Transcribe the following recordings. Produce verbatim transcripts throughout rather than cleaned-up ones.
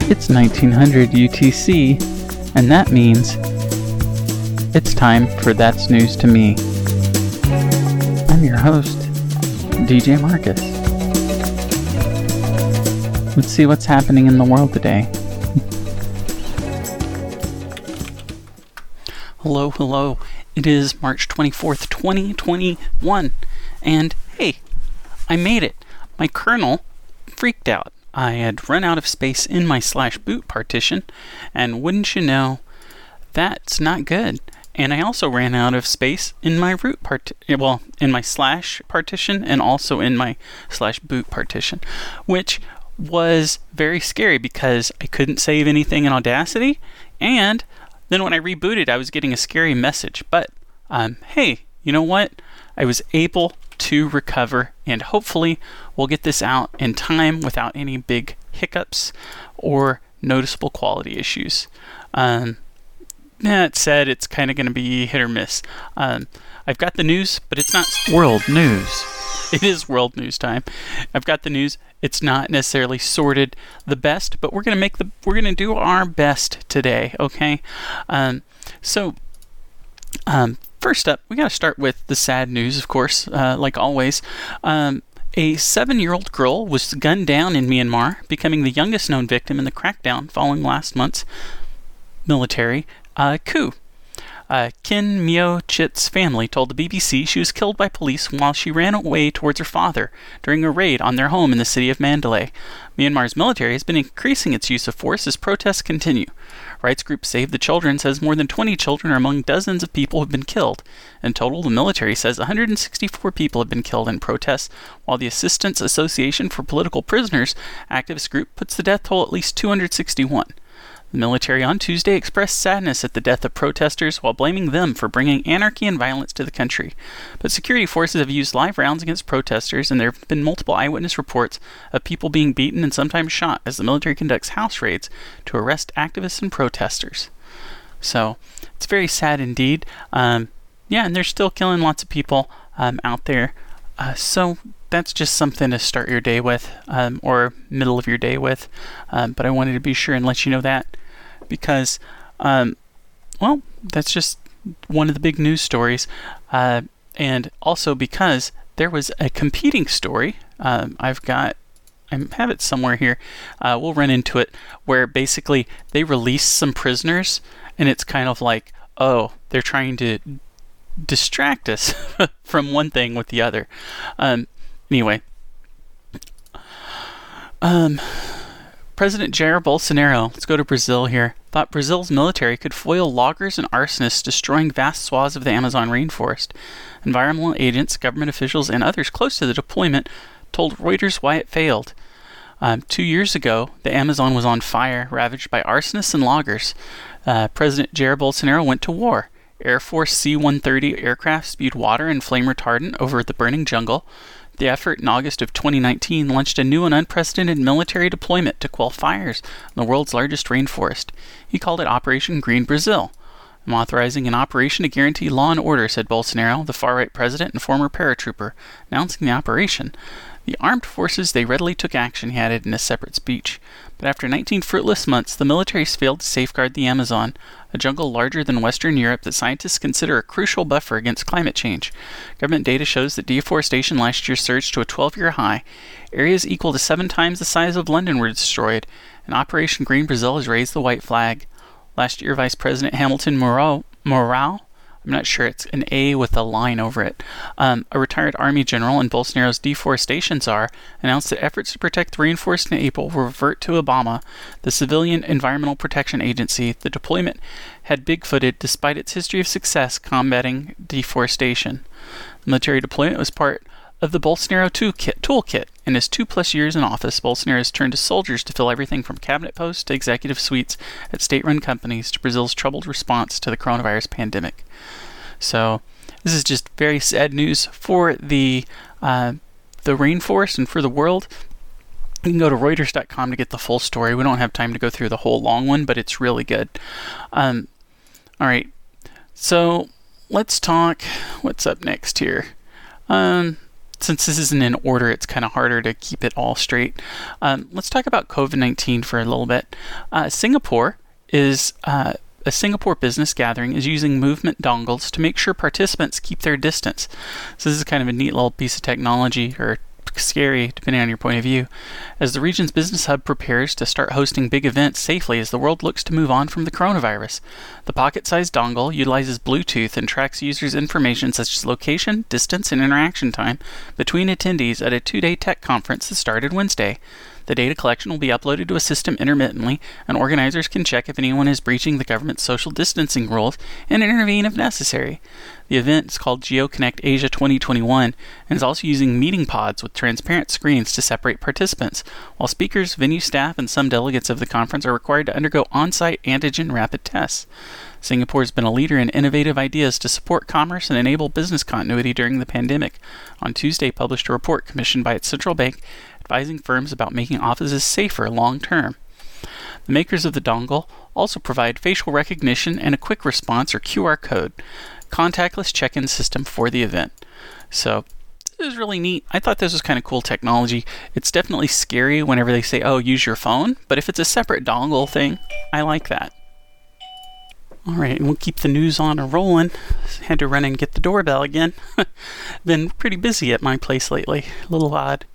It's nineteen hundred U T C, and that means it's time for That's News to Me. I'm your host, D J Marcus. Let's see what's happening in the world today. Hello, hello. It is March twenty-fourth, twenty twenty-one, and hey, I made it. My kernel freaked out. I had run out of space in my slash boot partition, and wouldn't you know, that's not good. And I also ran out of space in my root part, well, in my slash partition, and also in my slash boot partition, which was very scary because I couldn't save anything in Audacity, and then when I rebooted, I was getting a scary message. But um, hey, you know what? I was able to recover, and hopefully we'll get this out in time without any big hiccups or noticeable quality issues. Um, that said, it's kind of going to be hit or miss. Um, I've got the news, but it's not world news. It is world news time. I've got the news. It's not necessarily sorted the best, but we're gonna make the we're gonna do our best today. Okay. Um, so. Um, First up, we got to start with the sad news, of course, uh, like always. Um, a seven-year-old girl was gunned down in Myanmar, becoming the youngest known victim in the crackdown following last month's military uh, coup. Uh, Kin Myo Chit's family told the B B C she was killed by police while she ran away towards her father during a raid on their home in the city of Mandalay. Myanmar's military has been increasing its use of force as protests continue. Rights group Save the Children says more than twenty children are among dozens of people who have been killed. In total, the military says one hundred sixty-four people have been killed in protests, while the Assistance Association for Political Prisoners activist group puts the death toll at least two hundred sixty-one. The military on Tuesday expressed sadness at the death of protesters while blaming them for bringing anarchy and violence to the country. But security forces have used live rounds against protesters, and there have been multiple eyewitness reports of people being beaten and sometimes shot as the military conducts house raids to arrest activists and protesters. So, it's very sad indeed. Um, yeah, and they're still killing lots of people um, out there. Uh, so, that's just something to start your day with, um, or middle of your day with. Um, but I wanted to be sure and let you know that. Because, um, well, that's just one of the big news stories. Uh, and also because there was a competing story. Um, I've got, I have it somewhere here. Uh, we'll run into it, where basically they released some prisoners, and it's kind of like, oh, they're trying to distract us from one thing with the other. Um, anyway. Um... President Jair Bolsonaro, let's go to Brazil here, thought Brazil's military could foil loggers and arsonists destroying vast swaths of the Amazon rainforest. Environmental agents, government officials, and others close to the deployment told Reuters why it failed. Um, two years ago, the Amazon was on fire, ravaged by arsonists and loggers. Uh, President Jair Bolsonaro went to war. Air Force C one thirty aircraft spewed water and flame retardant over the burning jungle. The effort in August of twenty nineteen launched a new and unprecedented military deployment to quell fires in the world's largest rainforest. He called it Operation Green Brazil. I'm authorizing an operation to guarantee law and order, said Bolsonaro, the far-right president and former paratrooper, announcing the operation. The armed forces, they readily took action, he added in a separate speech. But after nineteen fruitless months, the military failed to safeguard the Amazon, a jungle larger than Western Europe that scientists consider a crucial buffer against climate change. Government data shows that deforestation last year surged to a twelve-year high. Areas equal to seven times the size of London were destroyed, and Operation Green Brazil has raised the white flag. Last year, Vice President Hamilton Mourão, Mourão I'm not sure, it's an A with a line over it. Um, a retired Army general and Bolsonaro's deforestation czar announced that efforts to protect the rainforest in April will revert to Obama, the civilian Environmental Protection Agency. The deployment had big-footed despite its history of success combating deforestation. The military deployment was part of the Bolsonaro toolkit. toolkit. In his two-plus years in office, Bolsonaro has turned to soldiers to fill everything from cabinet posts to executive suites at state-run companies to Brazil's troubled response to the coronavirus pandemic. So, this is just very sad news for the uh, the rainforest and for the world. You can go to Reuters dot com to get the full story. We don't have time to go through the whole long one, but it's really good. Um, all right, so let's talk. What's up next here? Um, since this isn't in order, it's kind of harder to keep it all straight. Um, let's talk about COVID nineteen for a little bit. Uh, Singapore is uh, a Singapore business gathering is using movement dongles to make sure participants keep their distance. So this is kind of a neat little piece of technology, or scary depending on your point of view, as the region's business hub prepares to start hosting big events safely as the world looks to move on from the coronavirus. The pocket-sized dongle utilizes Bluetooth and tracks users' information such as location, distance, and interaction time between attendees at a two-day tech conference that started Wednesday. The data collection will be uploaded to a system intermittently, and organizers can check if anyone is breaching the government's social distancing rules and intervene if necessary. The event is called GeoConnect Asia twenty twenty-one and is also using meeting pods with transparent screens to separate participants, while speakers, venue staff, and some delegates of the conference are required to undergo on-site antigen rapid tests. Singapore has been a leader in innovative ideas to support commerce and enable business continuity during the pandemic. On Tuesday, published a report commissioned by its central bank advising firms about making offices safer long term. The makers of the dongle also provide facial recognition and a quick response, or Q R code, contactless check-in system for the event. So this is really neat. I thought this was kind of cool technology. It's definitely scary whenever they say, oh, use your phone, but if it's a separate dongle thing, I like that. All right, and we'll keep the news on a rolling. Had to run and get the doorbell again. Been pretty busy at my place lately. A little odd.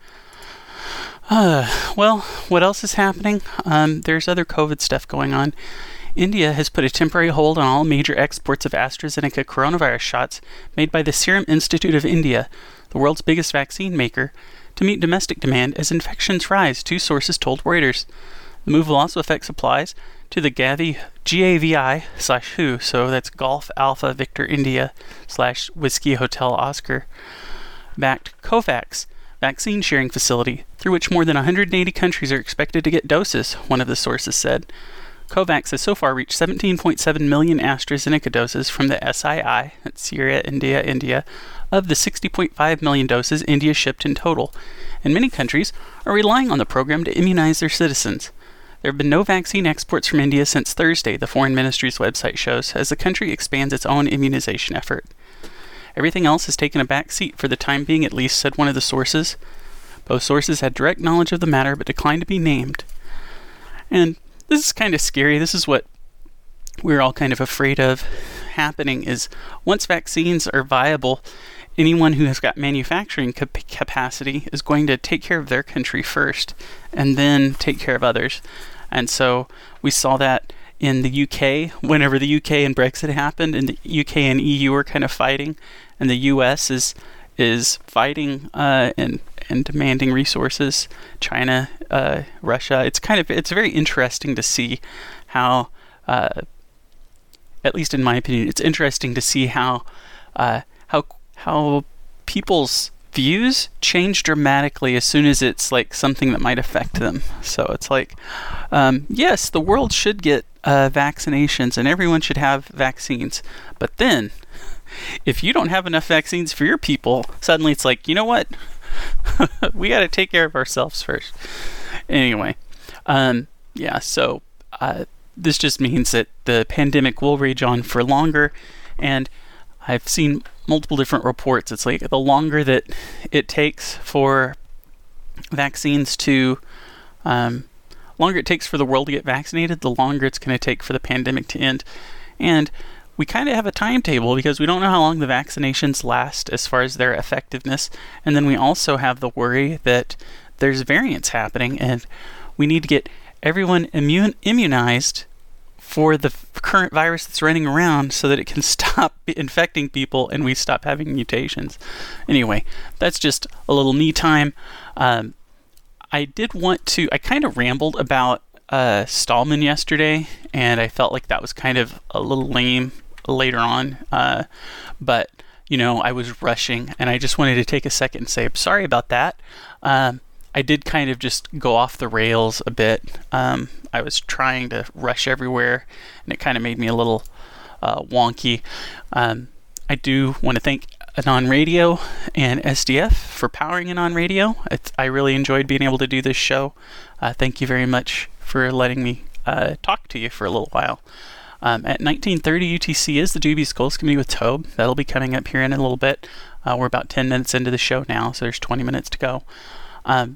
Uh, well, what else is happening? Um, there's other COVID stuff going on. India has put a temporary hold on all major exports of AstraZeneca coronavirus shots made by the Serum Institute of India, the world's biggest vaccine maker, to meet domestic demand as infections rise, two sources told Reuters. The move will also affect supplies to the Gavi, G A V I slash W H O, so that's Golf Alpha Victor India slash Whiskey Hotel Oscar, backed COVAX vaccine sharing facility, through which more than one hundred eighty countries are expected to get doses, one of the sources said. COVAX has so far reached seventeen point seven million AstraZeneca doses from the S I I, that's Syria, India, India, of the sixty point five million doses India shipped in total, and many countries are relying on the program to immunize their citizens. There have been no vaccine exports from India since Thursday, the Foreign Ministry's website shows, as the country expands its own immunization effort. Everything else has taken a back seat for the time being, at least, said one of the sources. Both sources had direct knowledge of the matter but declined to be named. And this is kind of scary. This is what we're all kind of afraid of happening, is once vaccines are viable, anyone who has got manufacturing cap- capacity is going to take care of their country first and then take care of others. And so we saw that in the U K, whenever the U K and Brexit happened, and the U K and E U were kind of fighting, and the U S is is fighting uh, and and demanding resources. China, uh, Russia. It's kind of it's very interesting to see how, uh, at least in my opinion, it's interesting to see how uh, how how people's views change dramatically as soon as it's like something that might affect them. So it's like, um, yes, the world should get uh, vaccinations and everyone should have vaccines. But then, if you don't have enough vaccines for your people, suddenly it's like, you know what? We got to take care of ourselves first. Anyway, um, yeah, so uh, this just means that the pandemic will rage on for longer, and I've seen multiple different reports. It's like the longer that it takes for vaccines to, um, longer it takes for the world to get vaccinated, the longer it's going to take for the pandemic to end. And we kind of have a timetable because we don't know how long the vaccinations last as far as their effectiveness. And then we also have the worry that there's variants happening, and we need to get everyone immune immunized for the current virus that's running around so that it can stop infecting people and we stop having mutations. Anyway, that's just a little me time. Um, I did want to, I kind of rambled about uh, Stallman yesterday, and I felt like that was kind of a little lame later on. Uh, but, you know, I was rushing, and I just wanted to take a second and say, I'm sorry about that. Um, I did kind of just go off the rails a bit. Um, I was trying to rush everywhere, and it kind of made me a little uh, wonky. Um, I do want to thank Anon Radio and S D F for powering Anon Radio. It's, I really enjoyed being able to do this show. Uh, thank you very much for letting me uh, talk to you for a little while. Um, at nineteen thirty U T C is the Doobies Skulls Committee with Tobe. That'll be coming up here in a little bit. Uh, we're about ten minutes into the show now, so there's twenty minutes to go. Um,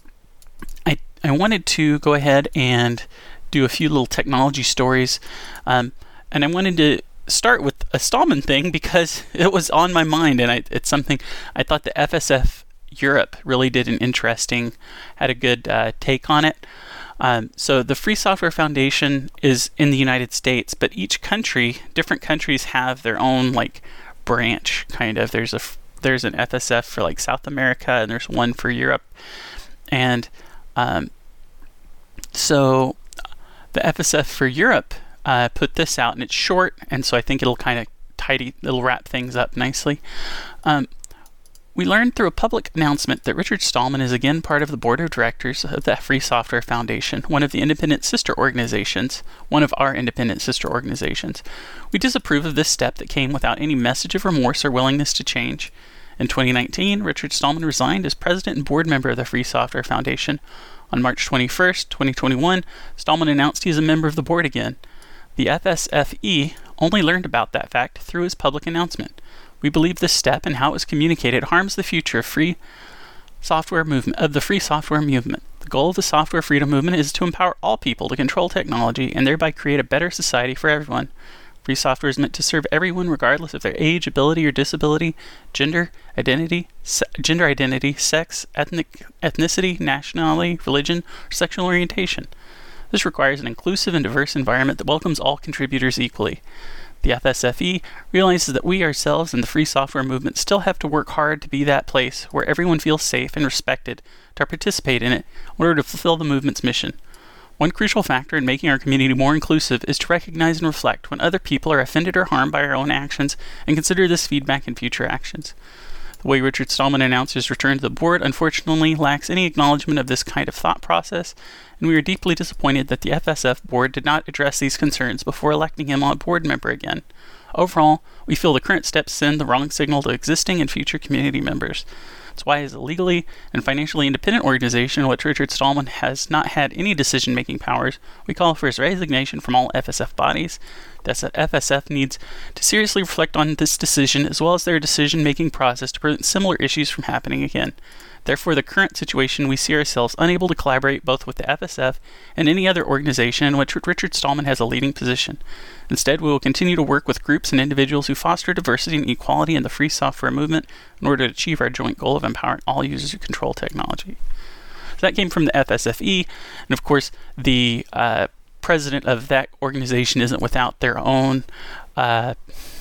I I wanted to go ahead and do a few little technology stories, um, and I wanted to start with a Stallman thing because it was on my mind, and I, it's something I thought the F S F Europe really did an interesting, had a good uh, take on it. Um, so the Free Software Foundation is in the United States, but each country, different countries have their own like branch, kind of. There's a there's an F S F for like South America, and there's one for Europe, and um, so the F S F for Europe uh, put this out, and it's short, and so I think it'll kind of tidy, it'll wrap things up nicely. Um, We learned through a public announcement that Richard Stallman is again part of the board of directors of the Free Software Foundation, one of the independent sister organizations, one of our independent sister organizations. We disapprove of this step that came without any message of remorse or willingness to change. In twenty nineteen, Richard Stallman resigned as president and board member of the Free Software Foundation. On March twenty-first, twenty twenty-one, Stallman announced he is a member of the board again. The F S F E only learned about that fact through his public announcement. We believe this step and how it was communicated harms the future of free software movement of the free software movement. The goal of the software freedom movement is to empower all people to control technology and thereby create a better society for everyone. Free software is meant to serve everyone regardless of their age, ability, or disability, gender, identity, se- gender identity, sex, ethnic, ethnicity, nationality, religion, or sexual orientation. This requires an inclusive and diverse environment that welcomes all contributors equally. The F S F E realizes that we ourselves and the free software movement still have to work hard to be that place where everyone feels safe and respected to participate in it in order to fulfill the movement's mission. One crucial factor in making our community more inclusive is to recognize and reflect when other people are offended or harmed by our own actions and consider this feedback in future actions. The way Richard Stallman announced his return to the board unfortunately lacks any acknowledgement of this kind of thought process, and we are deeply disappointed that the F S F board did not address these concerns before electing him a board member again. Overall, we feel the current steps send the wrong signal to existing and future community members. That's why, as a legally and financially independent organization in which Richard Stallman has not had any decision-making powers, we call for his resignation from all F S F bodies. The F S F needs to seriously reflect on this decision as well as their decision-making process to prevent similar issues from happening again. Therefore, the current situation, we see ourselves unable to collaborate both with the F S F and any other organization in which Richard Stallman has a leading position. Instead, we will continue to work with groups and individuals who foster diversity and equality in the free software movement in order to achieve our joint goal of empowering all users to control technology. So that came from the F S F E, and of course, the uh, president of that organization isn't without their own, uh,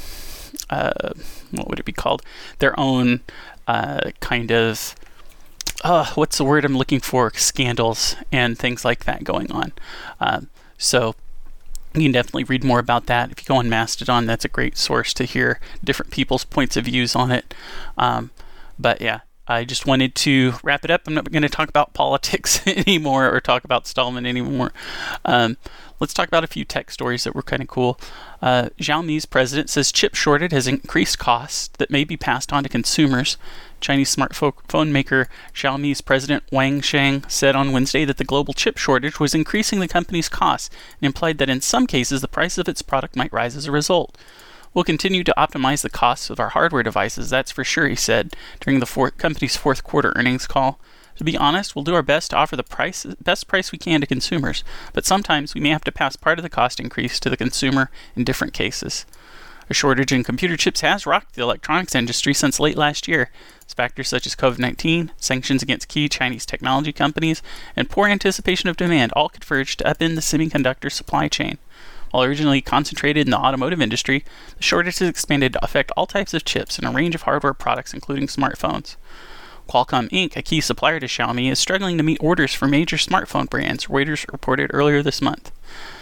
uh, what would it be called? Their own uh, kind of Uh, what's the word I'm looking for? Scandals and things like that going on. Um, so you can definitely read more about that. If you go on Mastodon, that's a great source to hear different people's points of views on it. Um, but yeah, I just wanted to wrap it up. I'm not going to talk about politics anymore or talk about Stallman anymore. Um, let's talk about a few tech stories that were kind of cool. Uh, Xiaomi's president says chip shortage has increased costs that may be passed on to consumers. Chinese smartphone maker Xiaomi's president Wang Sheng said on Wednesday that the global chip shortage was increasing the company's costs and implied that in some cases the price of its product might rise as a result. We'll continue to optimize the costs of our hardware devices, that's for sure, he said during the fourth, company's fourth quarter earnings call. To be honest, we'll do our best to offer the price, best price we can to consumers, but sometimes we may have to pass part of the cost increase to the consumer in different cases. A shortage in computer chips has rocked the electronics industry since late last year. As factors such as COVID nineteen, sanctions against key Chinese technology companies, and poor anticipation of demand all converged to upend the semiconductor supply chain. While originally concentrated in the automotive industry, the shortage has expanded to affect all types of chips and a range of hardware products, including smartphones. Qualcomm Incorporated, a key supplier to Xiaomi, is struggling to meet orders for major smartphone brands, Reuters reported earlier this month.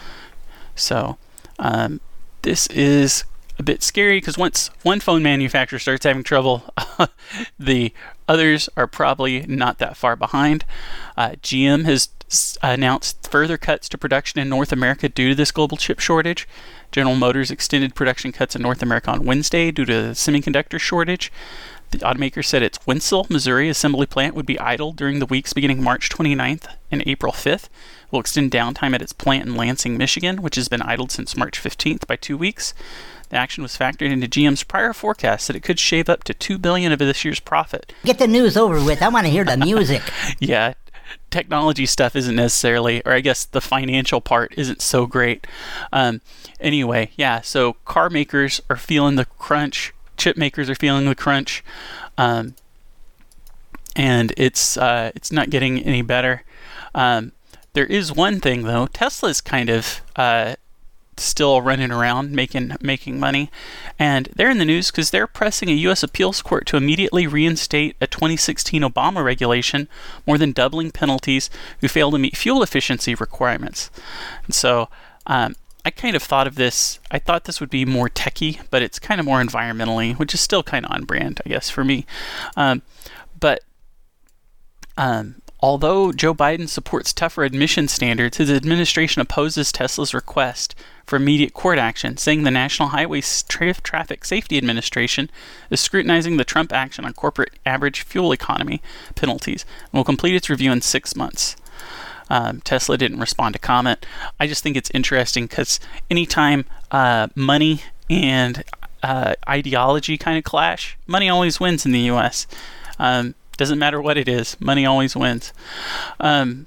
So, um, this is a bit scary because once one phone manufacturer starts having trouble, the others are probably not that far behind. Uh, G M has announced further cuts to production in North America due to this global chip shortage. General Motors extended production cuts in North America on Wednesday due to the semiconductor shortage. The automaker said its Winsell, Missouri assembly plant would be idle during the weeks beginning March twenty-ninth and April fifth. It will extend downtime at its plant in Lansing, Michigan, which has been idled since March fifteenth by two weeks. The action was factored into G M's prior forecast that it could shave up to two billion dollars of this year's profit. Get the news over with. I want to hear the music. Yeah, technology stuff isn't necessarily, or I guess the financial part isn't so great. Um, anyway, yeah, so car makers are feeling the crunch. Chip makers are feeling the crunch. Um, and it's uh, it's not getting any better. Um, there is one thing, though. Tesla's kind of uh, still running around making making money. And they're in the news because they're pressing a U S appeals court to immediately reinstate a twenty sixteen Obama regulation, more than doubling penalties who fail to meet fuel efficiency requirements. And so um, I kind of thought of this, I thought this would be more techie, but it's kind of more environmentally, which is still kind of on brand, I guess, for me. Um, but um, although Joe Biden supports tougher emission standards, his administration opposes Tesla's request for immediate court action, saying the National Highway Tra- Traffic Safety Administration is scrutinizing the Trump action on corporate average fuel economy penalties and will complete its review in six months. Um, Tesla didn't respond to comment. I just think it's interesting because anytime uh, money and uh, ideology kind of clash, money always wins in the U S. Um, doesn't matter what it is, money always wins. Um,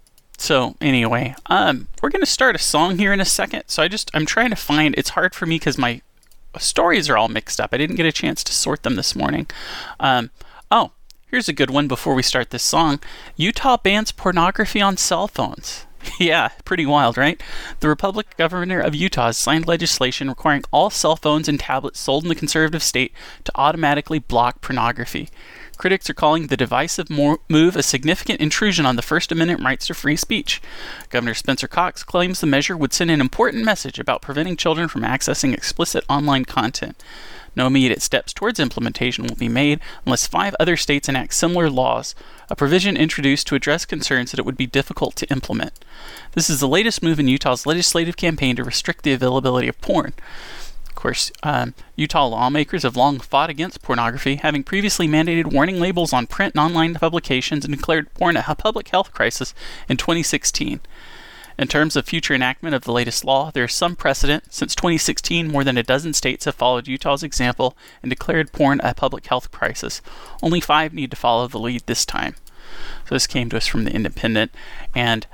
so anyway, um, we're going to start a song here in a second. So I just, I'm trying to find, it's hard for me because my stories are all mixed up. I didn't get a chance to sort them this morning. Um, oh, here's a good one before we start this song. Utah bans pornography on cell phones. Yeah, pretty wild, right? The Republican governor of Utah has signed legislation requiring all cell phones and tablets sold in the conservative state to automatically block pornography. Critics are calling the divisive move a significant intrusion on the First Amendment rights to free speech. Governor Spencer Cox claims the measure would send an important message about preventing children from accessing explicit online content. No immediate steps towards implementation will be made unless five other states enact similar laws, a provision introduced to address concerns that it would be difficult to implement. This is the latest move in Utah's legislative campaign to restrict the availability of porn. Of course, um, Utah lawmakers have long fought against pornography, having previously mandated warning labels on print and online publications and declared porn a public health crisis in twenty sixteen. In terms of future enactment of the latest law, there is some precedent. Since twenty sixteen, more than a dozen states have followed Utah's example and declared porn a public health crisis. Only five need to follow the lead this time. So this came to us from The Independent, and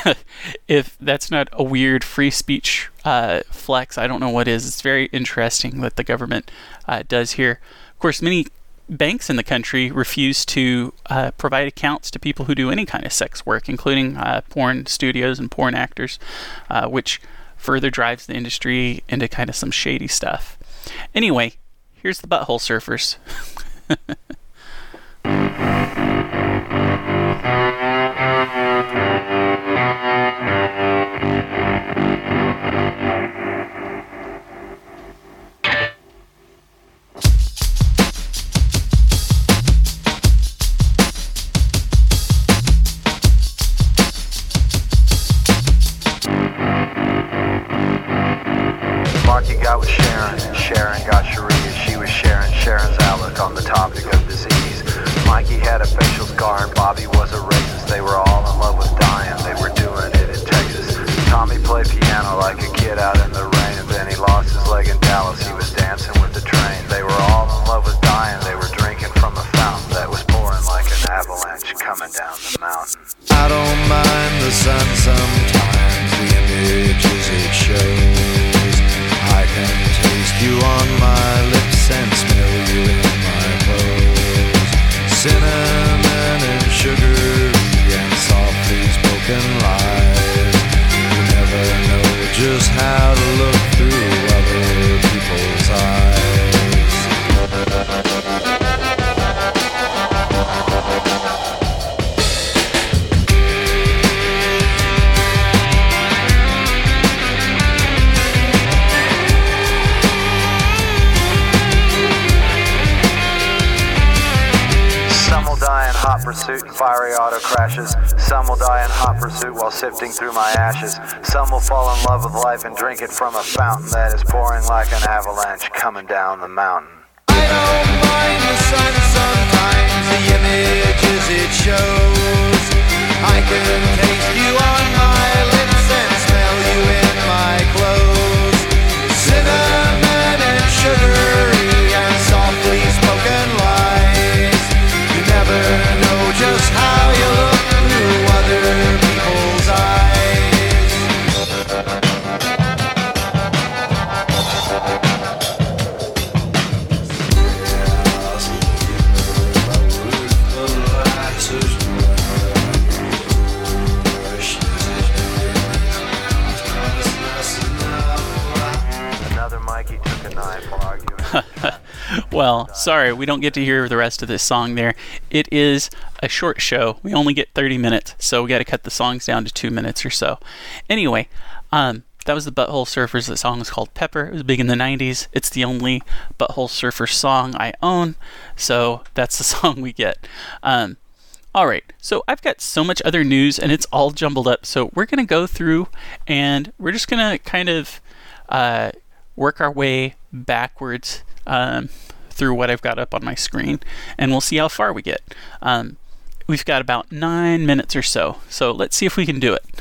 if that's not a weird free speech uh, flex, I don't know what is. It's very interesting what the government uh, does here. Of course, many banks in the country refuse to uh, provide accounts to people who do any kind of sex work, including uh, porn studios and porn actors, uh, which further drives the industry into kind of some shady stuff. Anyway, here's the Butthole Surfers. Marky got with Sharon, and Sharon got Sharia. She was sharing Sharon's outlook on the topic of disease. Mikey had a facial scar and Bobby was a racist. They were all in love with dying, they were doing it in Texas. Tommy played piano like a kid out in the rain, and then he lost his leg in Dallas, he was dancing with the train. They were all in love with dying, they were drinking from a fountain that was pouring like an avalanche coming down the mountain. I don't mind the sun sometimes, the images it shows. I can taste you on my lips and smell you in my clothes. Cinnamon and sugar and softly spoken lies. You never know just how to look through other people's eyes. Hot pursuit and fiery auto crashes. Some will die in hot pursuit while sifting through my ashes. Some will fall in love with life and drink it from a fountain that is pouring like an avalanche coming down the mountain. I don't mind the sun Well, sorry, we don't get to hear the rest of this song there. It is a short show. We only get thirty minutes, so we got to cut the songs down to two minutes or so. Anyway, um, that was the Butthole Surfers. The song is called Pepper. It was big in the nineties. It's the only Butthole Surfers song I own, so that's the song we get. Um, all right, so I've got so much other news, and it's all jumbled up, so we're going to go through, and we're just going to kind of uh, work our way backwards um, through what I've got up on my screen, and we'll see how far we get. Um, we've got about nine minutes or so, so let's see if we can do it.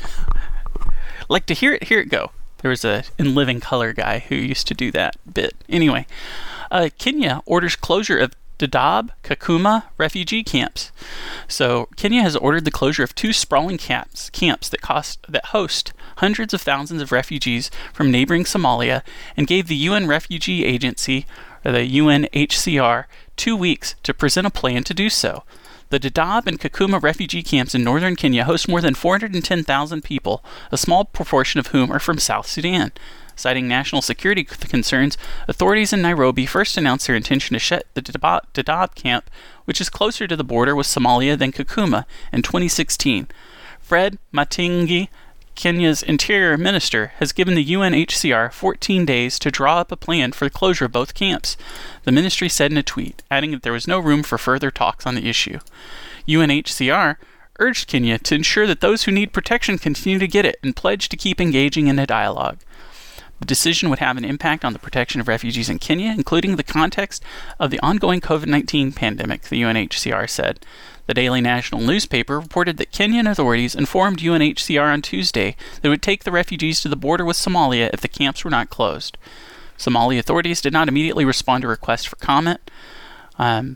Like to hear it, hear it go. There was a In Living Color guy who used to do that bit. Anyway, uh, Kenya orders closure of Dadaab, Kakuma refugee camps. So Kenya has ordered the closure of two sprawling camps, camps that cost that host hundreds of thousands of refugees from neighboring Somalia, and gave the U N Refugee Agency, or the U N H C R, two weeks to present a plan to do so. The Dadaab and Kakuma refugee camps in northern Kenya host more than four hundred ten thousand people, a small proportion of whom are from South Sudan. Citing national security concerns, authorities in Nairobi first announced their intention to shut the Dadaab camp, which is closer to the border with Somalia than Kakuma, in twenty sixteen. Fred Matiang'i, Kenya's interior minister, has given the U N H C R fourteen days to draw up a plan for the closure of both camps. The ministry said in a tweet, adding that there was no room for further talks on the issue. U N H C R urged Kenya to ensure that those who need protection continue to get it and pledged to keep engaging in a dialogue. The decision would have an impact on the protection of refugees in Kenya, including the context of the ongoing covid nineteen pandemic, the U N H C R said. The Daily National newspaper reported that Kenyan authorities informed U N H C R on Tuesday that it would take the refugees to the border with Somalia if the camps were not closed. Somali authorities did not immediately respond to requests for comment. Um,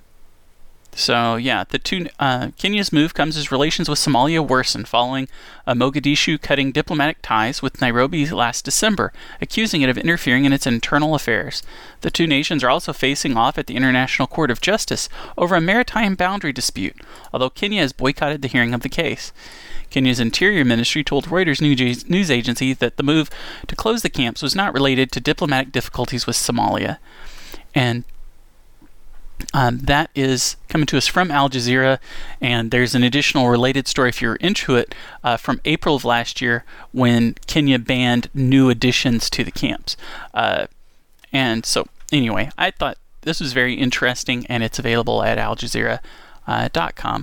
So, yeah, the two, uh, Kenya's move comes as relations with Somalia worsen following uh, Mogadishu cutting diplomatic ties with Nairobi last December, accusing it of interfering in its internal affairs. The two nations are also facing off at the International Court of Justice over a maritime boundary dispute, although Kenya has boycotted the hearing of the case. Kenya's Interior Ministry told Reuters news agency that the move to close the camps was not related to diplomatic difficulties with Somalia. And Um, that is coming to us from Al Jazeera, and there's an additional related story, if you're into it, uh, from April of last year when Kenya banned new additions to the camps. Uh, and so, anyway, I thought this was very interesting, and it's available at al jazeera dot com.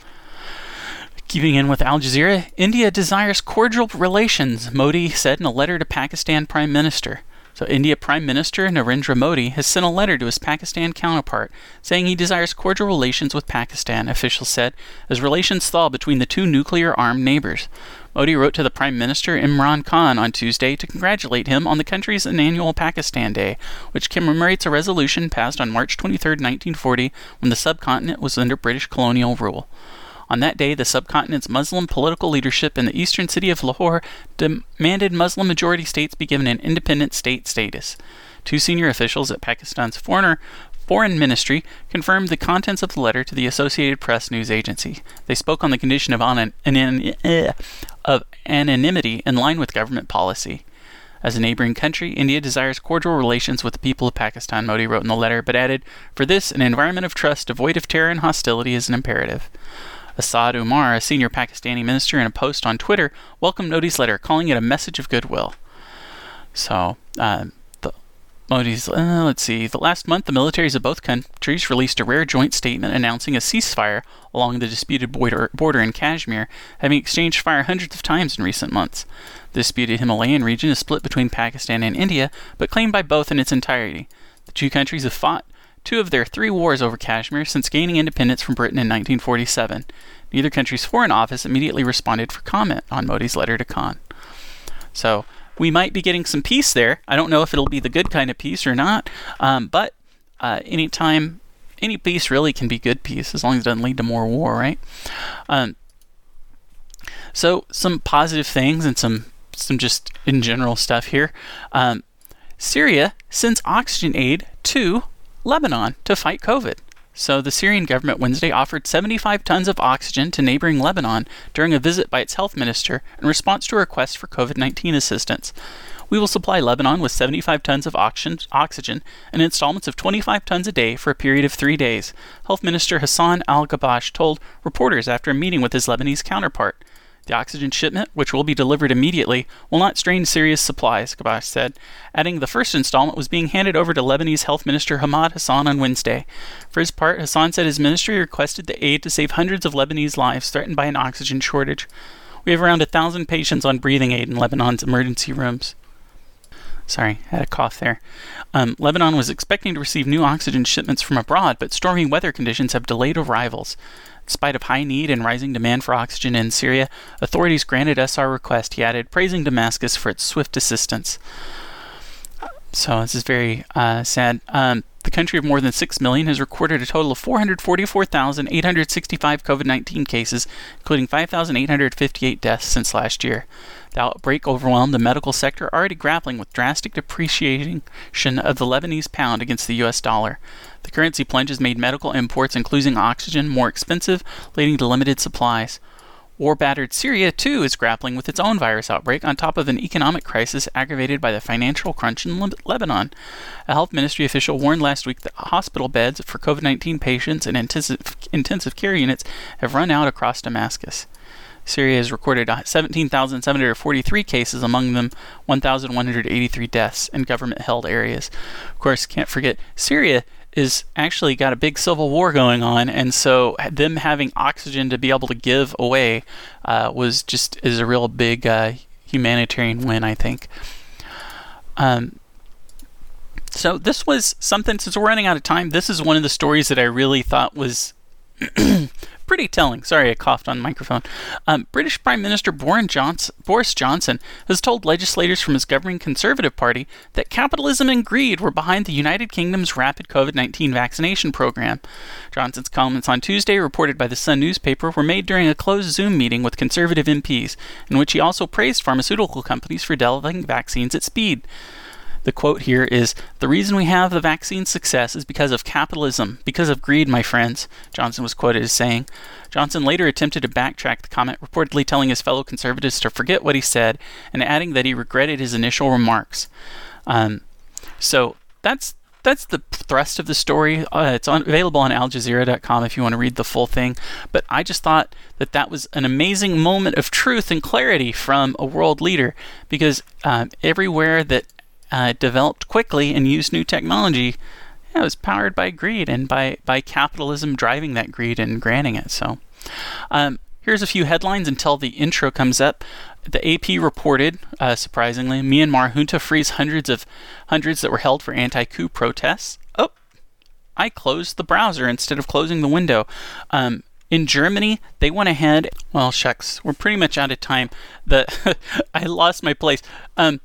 Keeping in with Al Jazeera, India desires cordial relations, Modi said in a letter to Pakistan Prime Minister. So India Prime Minister Narendra Modi has sent a letter to his Pakistan counterpart saying he desires cordial relations with Pakistan, officials said, as relations thaw between the two nuclear-armed neighbors. Modi wrote to the Prime Minister Imran Khan on Tuesday to congratulate him on the country's annual Pakistan Day, which commemorates a resolution passed on March twenty-third, nineteen forty, when the subcontinent was under British colonial rule. On that day, the subcontinent's Muslim political leadership in the eastern city of Lahore demanded Muslim-majority states be given an independent state status. Two senior officials at Pakistan's foreign, foreign ministry confirmed the contents of the letter to the Associated Press news agency. They spoke on the condition of, anon- anon- of anonymity in line with government policy. As a neighboring country, India desires cordial relations with the people of Pakistan, Modi wrote in the letter, but added, "For this, an environment of trust devoid of terror and hostility is an imperative." Asad Umar, a senior Pakistani minister, in a post on Twitter, welcomed Modi's letter, calling it a message of goodwill. So, uh, the Modi's, uh, let's see, the last month the militaries of both countries released a rare joint statement announcing a ceasefire along the disputed border, border in Kashmir, having exchanged fire hundreds of times in recent months. The disputed Himalayan region is split between Pakistan and India, but claimed by both in its entirety. The two countries have fought two of their three wars over Kashmir since gaining independence from Britain in nineteen forty-seven. Neither country's foreign office immediately responded for comment on Modi's letter to Khan. So, we might be getting some peace there. I don't know if it'll be the good kind of peace or not, um, but uh, anytime, any peace really can be good peace, as long as it doesn't lead to more war, right? Um, so, some positive things and some, some just in general stuff here. Um, Syria sends oxygen aid to Lebanon to fight COVID. So the Syrian government Wednesday offered seventy-five tons of oxygen to neighboring Lebanon during a visit by its health minister in response to a request for covid nineteen assistance. We will supply Lebanon with seventy-five tons of oxygen in installments of twenty-five tons a day for a period of three days, Health Minister Hassan Al-Gabash told reporters after a meeting with his Lebanese counterpart. The oxygen shipment, which will be delivered immediately, will not strain Syria's supplies, Gabash said, adding the first installment was being handed over to Lebanese Health Minister Hamad Hassan on Wednesday. For his part, Hassan said his ministry requested the aid to save hundreds of Lebanese lives threatened by an oxygen shortage. We have around a thousand patients on breathing aid in Lebanon's emergency rooms. Sorry, had a cough there. Um, Lebanon was expecting to receive new oxygen shipments from abroad, but stormy weather conditions have delayed arrivals. In spite of high need and rising demand for oxygen in Syria, authorities granted us our request, he added, praising Damascus for its swift assistance. So this is very uh, sad. Um, the country of more than six million has recorded a total of four hundred forty-four thousand eight hundred sixty-five covid nineteen cases, including five thousand eight hundred fifty-eight deaths since last year. The outbreak overwhelmed the medical sector, already grappling with drastic depreciation of the Lebanese pound against the U S dollar. The currency plunge has made medical imports, including oxygen, more expensive, leading to limited supplies. War-battered Syria, too, is grappling with its own virus outbreak on top of an economic crisis aggravated by the financial crunch in Le- Lebanon. A health ministry official warned last week that hospital beds for covid nineteen patients and intensive, intensive care units have run out across Damascus. Syria has recorded seventeen thousand seven hundred forty-three cases, among them one thousand one hundred eighty-three deaths in government-held areas. Of course, can't forget, Syria is actually got a big civil war going on, and so them having oxygen to be able to give away uh, was just is a real big uh, humanitarian win, I think. Um, so this was something, since we're running out of time, this is one of the stories that I really thought was pretty telling. Sorry, I coughed on the microphone. Um, British Prime Minister Boris Johnson, Boris Johnson has told legislators from his governing Conservative Party that capitalism and greed were behind the United Kingdom's rapid covid nineteen vaccination program. Johnson's comments on Tuesday, reported by the Sun newspaper, were made during a closed Zoom meeting with Conservative M Ps, in which he also praised pharmaceutical companies for developing vaccines at speed. The quote here is, "The reason we have the vaccine success is because of capitalism, because of greed, my friends," Johnson was quoted as saying. Johnson later attempted to backtrack the comment, reportedly telling his fellow Conservatives to forget what he said and adding that he regretted his initial remarks. Um, so that's that's the thrust of the story. Uh, it's on, available on Al Jazeera dot com if you want to read the full thing. But I just thought that that was an amazing moment of truth and clarity from a world leader, because uh, everywhere that Uh, developed quickly and used new technology, yeah, it was powered by greed and by, by capitalism driving that greed and granting it. So um, here's a few headlines until the intro comes up. The A P reported, uh, surprisingly, Myanmar junta frees hundreds of hundreds that were held for anti-coup protests. Oh, I closed the browser instead of closing the window. Um, In Germany, they went ahead. Well, shucks, we're pretty much out of time. The I lost my place. Um,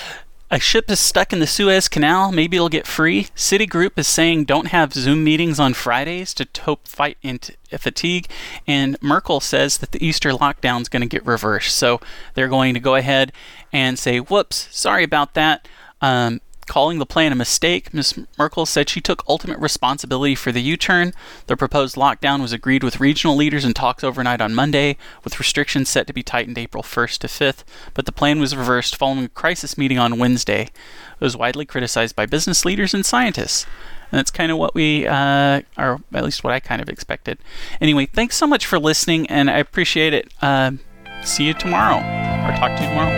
A ship is stuck in the Suez Canal. Maybe it'll get free. Citigroup is saying don't have Zoom meetings on Fridays to hope fight into fatigue. And Merkel says that the Easter lockdown is going to get reversed. So they're going to go ahead and say, whoops, sorry about that. Um, calling the plan a mistake. Miz Merkel said she took ultimate responsibility for the U-turn. The proposed lockdown was agreed with regional leaders in talks overnight on Monday, with restrictions set to be tightened April first to fifth, but the plan was reversed following a crisis meeting on Wednesday. It was widely criticized by business leaders and scientists. And that's kind of what we, uh, or at least what I kind of expected. Anyway, thanks so much for listening, and I appreciate it. Uh, see you tomorrow, or talk to you tomorrow.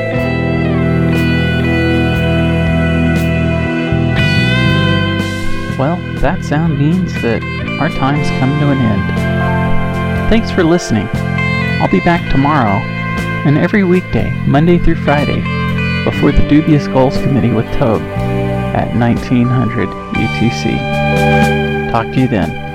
Well, that sound means that our time's come to an end. Thanks for listening. I'll be back tomorrow, and every weekday, Monday through Friday, before the Dubious Goals Committee with Toad at nineteen hundred U T C. Talk to you then.